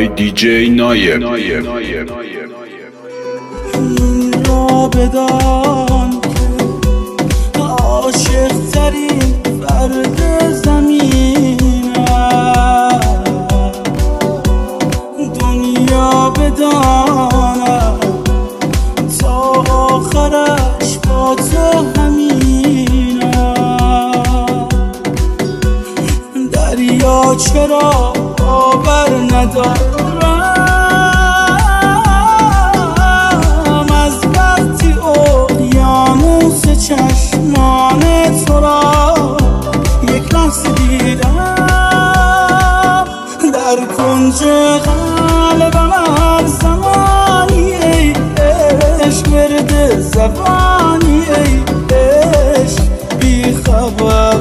by DJ نایب. این را بدان که عاشق ترین فرد زمینم، دنیا بدانم تا آخرش با تو همینم. دریا چرا باور ندارم از وقتی اقیانوس چشمان تو را یک لحظه دیدم. در کنج قلبم هر زمانی ای عشق ورد زبانی ای عشق بی خبر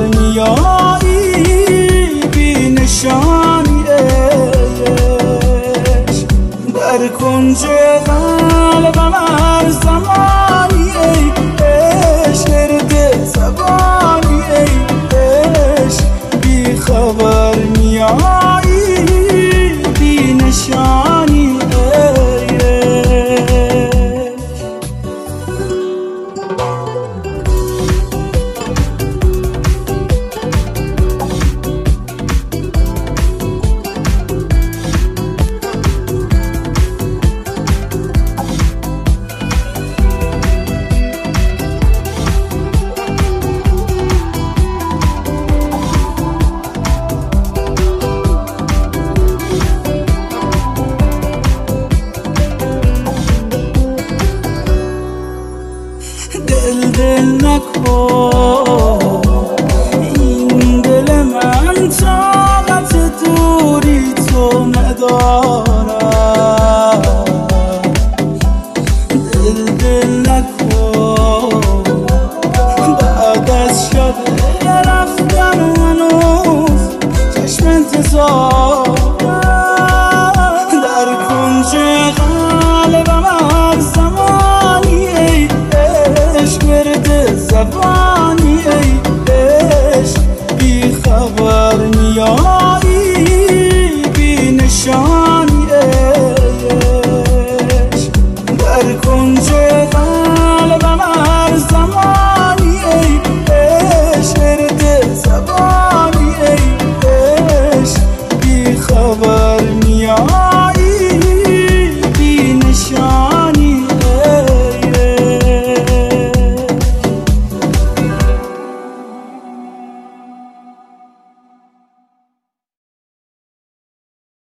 میایی بی نشانی عشق. در کنج قلبم هر زمان